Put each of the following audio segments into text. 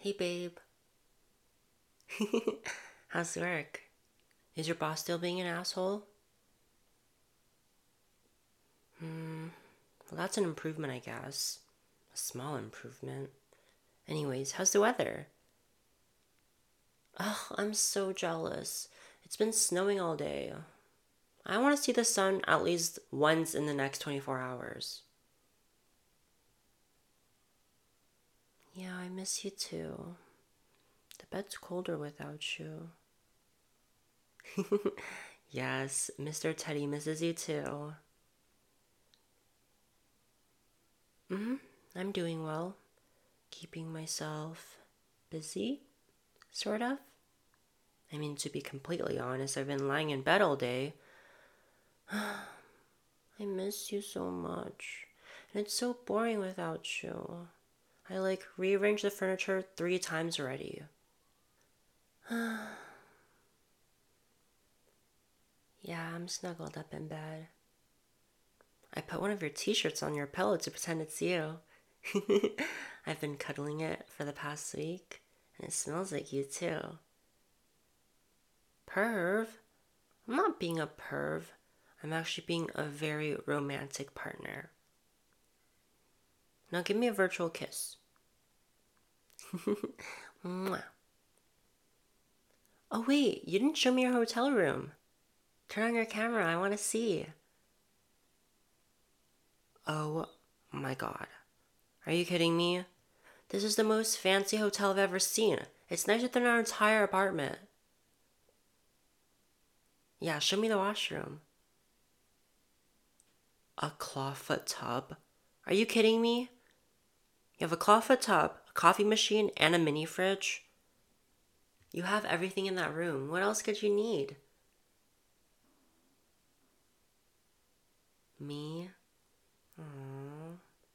Hey, babe. How's work? Is your boss still being an asshole? Well, that's an improvement, I guess. A small improvement. Anyways, how's the weather? Ugh, I'm so jealous. It's been snowing all day. I want to see the sun at least once in the next 24 hours. Yeah, I miss you too. The bed's colder without you. Yes, Mr. Teddy misses you too. I'm doing well. Keeping myself busy, sort of. I mean, to be completely honest, I've been lying in bed all day. I miss you so much. And it's so boring without you. I rearranged the furniture 3 times already. Yeah, I'm snuggled up in bed. I put one of your t shirts on your pillow to pretend it's you. I've been cuddling it for the past week, and it smells like you too. Perv? I'm not being a perv. I'm actually being a very romantic partner. Now give me a virtual kiss. Mwah. Oh, wait, you didn't show me your hotel room. Turn on your camera, I want to see. Oh my god. Are you kidding me? This is the most fancy hotel I've ever seen. It's nicer than our entire apartment. Yeah, show me the washroom. A clawfoot tub? Are you kidding me? You have a clawfoot tub, a coffee machine, and a mini fridge? You have everything in that room. What else could you need? Me? Aww.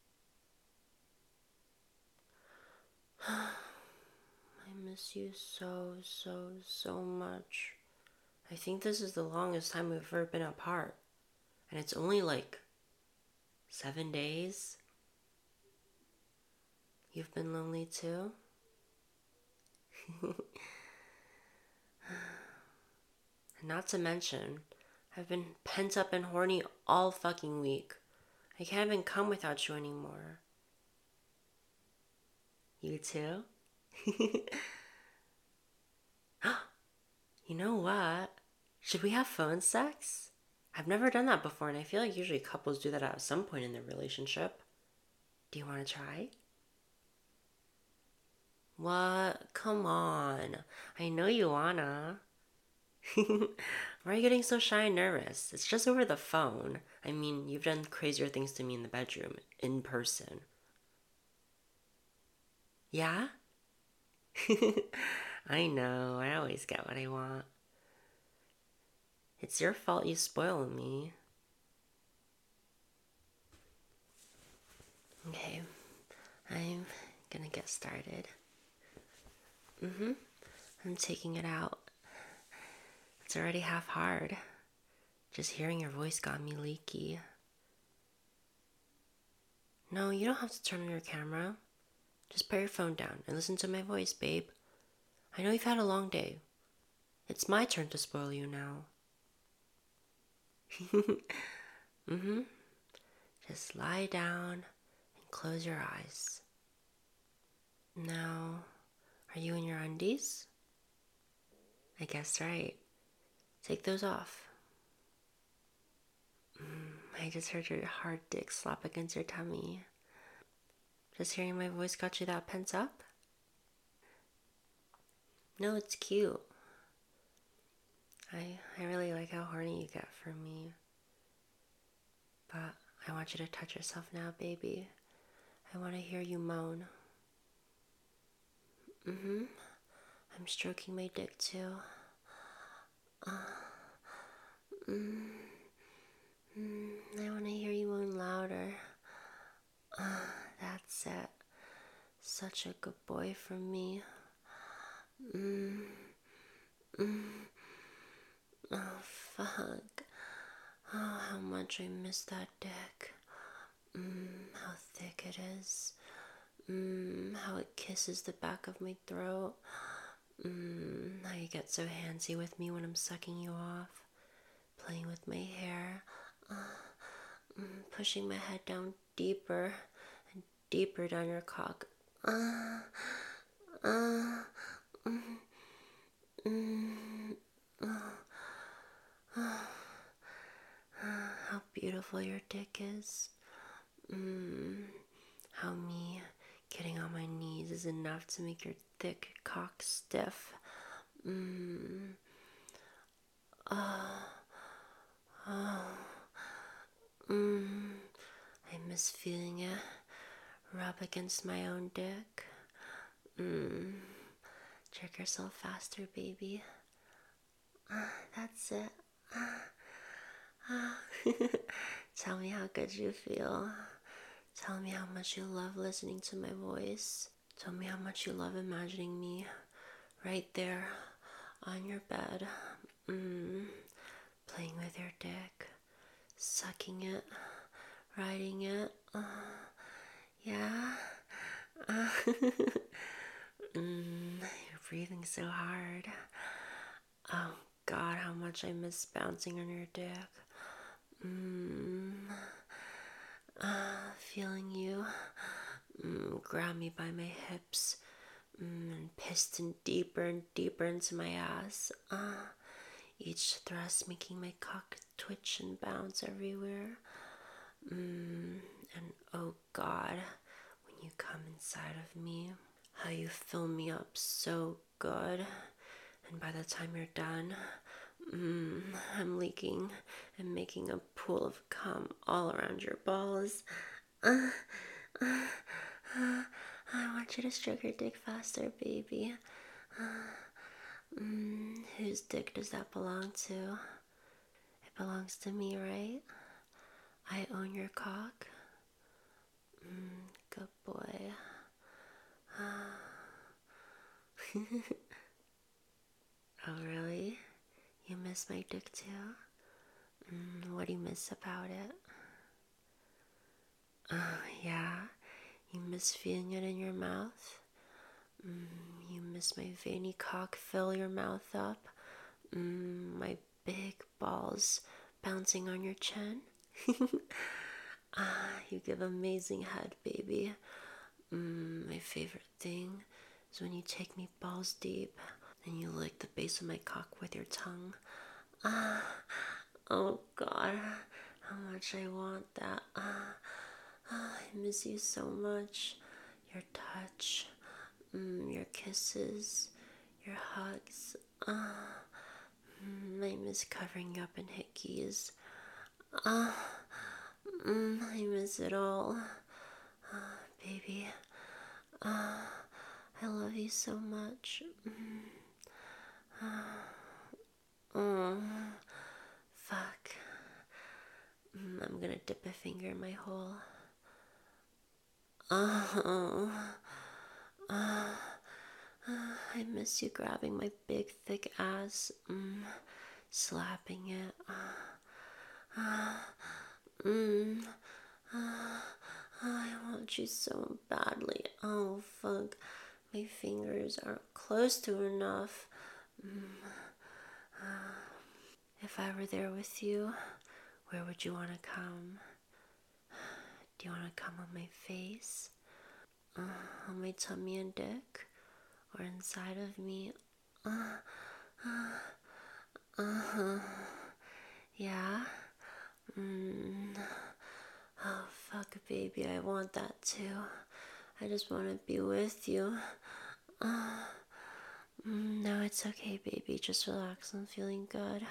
I miss you so much. I think this is the longest time we've ever been apart. And it's only 7 days. You've been lonely too? And not to mention, I've been pent up and horny all fucking week. I can't even come without you anymore. You too? You know what? Should we have phone sex? I've never done that before, and I feel like usually couples do that at some point in their relationship. Do you want to try? What? Come on. I know you wanna. Why are you getting so shy and nervous? It's just over the phone. I mean, you've done crazier things to me in the bedroom, in person. Yeah? I know, I always get what I want. It's your fault you spoil me. Okay, I'm gonna get started. I'm taking it out. It's already half hard. Just hearing your voice got me leaky. No, you don't have to turn on your camera. Just put your phone down and listen to my voice, babe. I know you've had a long day. It's my turn to spoil you now. Just lie down and close your eyes. Now, are you in your undies? I guess right. Take those off. I just heard your hard dick slap against your tummy. Just hearing my voice got you that pent up? No, it's cute. I really like how horny you get for me. But I want you to touch yourself now, baby. I want to hear you moan. I'm stroking my dick too. I want to hear you moan louder. That's it. Such a good boy for me. Oh, fuck. Oh, how much I miss that dick. How thick it is. How it kisses the back of my throat. How you get so handsy with me when I'm sucking you off. Playing with my hair. Pushing my head down deeper and deeper down your cock. How beautiful your dick is. How me getting on my knees is enough to make your thick cock stiff. I miss feeling it rub against my own dick. Jerk yourself faster, baby. That's it. Tell me how good you feel. Tell me how much you love listening to my voice. Tell me how much you love imagining me right there on your bed, playing with your dick, sucking it, riding it. Yeah. You're breathing so hard. Oh God, how much I miss bouncing on your dick. Feeling you grab me by my hips and piston deeper and deeper into my ass. Each thrust making my cock twitch and bounce everywhere. And oh God, when you come inside of me, how you fill me up so good. And by the time you're done, I'm leaking and making a pool of cum all around your balls. I want you to stroke your dick faster, baby. Whose dick does that belong to? It belongs to me, right? I own your cock. Good boy. Oh, really? You miss my dick too? What do you miss about it? Yeah? You miss feeling it in your mouth? You miss my veiny cock fill your mouth up? My big balls bouncing on your chin? You give amazing head, baby. My favorite thing is when you take me balls deep and you lick the base of my cock with your tongue. Oh God, how much I want that. I miss you so much. Your touch, your kisses, your hugs. I miss covering you up in hickeys. I miss it all. Baby, I love you so much. Fuck. I'm gonna dip a finger in my hole. I miss you grabbing my big thick ass, slapping it. I want you so badly. Oh fuck, my fingers aren't close to enough. If I were there with you, where would you want to come? Do you want to come on my face? On my tummy and dick? Or inside of me? Yeah? Oh, fuck, baby, I want that too. I just want to be with you. No, it's okay, baby. Just relax. I'm feeling good.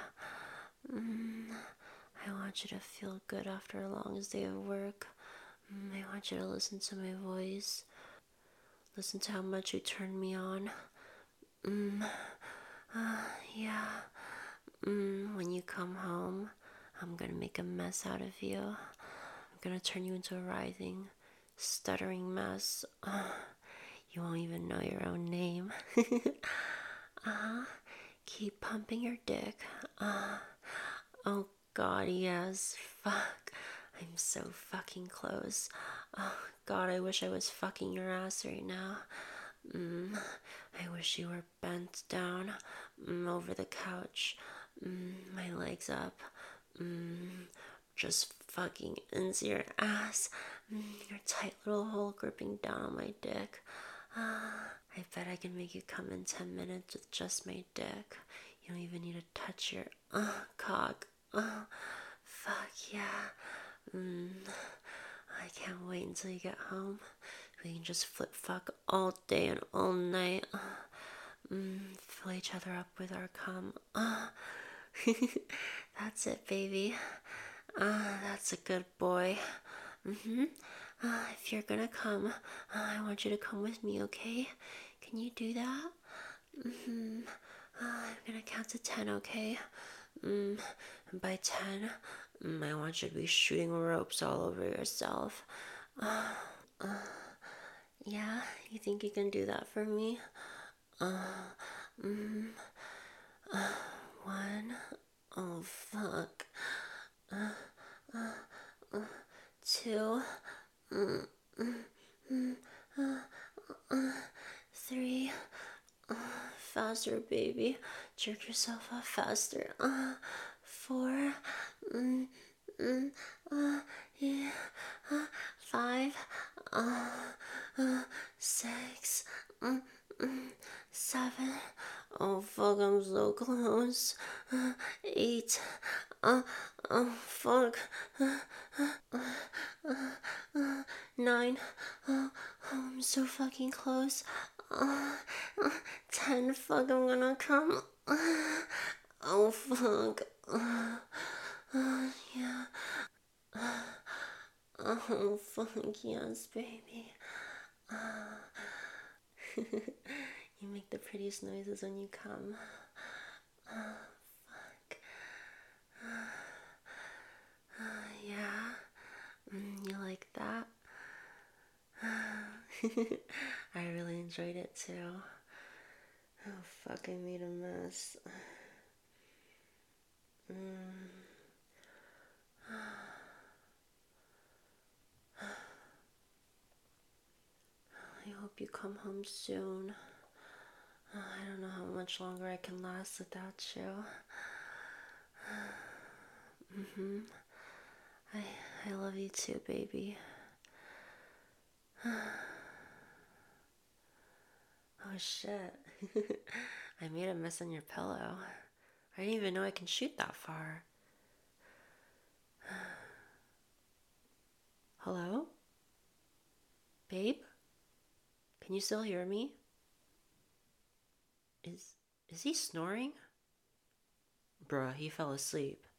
I want you to feel good after a long day of work. I want you to listen to my voice. Listen to how much you turn me on. Yeah. When you come home, I'm gonna make a mess out of you. I'm gonna turn you into a writhing, stuttering mess. You won't even know your own name. Keep pumping your dick. Oh God, yes. Fuck. I'm so fucking close. Oh, God, I wish I was fucking your ass right now. I wish you were bent down over the couch, my legs up, just fucking into your ass, your tight little hole gripping down on my dick. I bet I can make you come in 10 minutes with just my dick. You don't even need to touch your cock. Fuck yeah. I can't wait until you get home. We can just flip fuck all day and all night. Fill each other up with our cum. That's it, baby. That's a good boy. If you're gonna come, I want you to come with me, okay? Can you do that? I'm gonna count to 10, okay? And by 10, I want you to be shooting ropes all over yourself. Yeah, you think you can do that for me? 1. Oh, fuck. 2. 3. Faster, baby. Jerk yourself off faster. 4. Yeah. 5. 6. 7. Oh, fuck, I'm so close. 8. Oh, fuck. 9. Oh, I'm so fucking close. 10. Fuck, I'm gonna come. Oh, fuck. Yeah. Oh, fuck, yes, baby. You make the prettiest noises when you come. Fuck. Yeah. You like that? I really enjoyed it too. Oh, fuck, I made a mess. I hope you come home soon. I don't know how much longer I can last without you. I love you too, baby. Oh shit. I made a mess on your pillow. I didn't even know I can shoot that far. Hello? Babe? Can you still hear me? Is he snoring? Bruh, he fell asleep.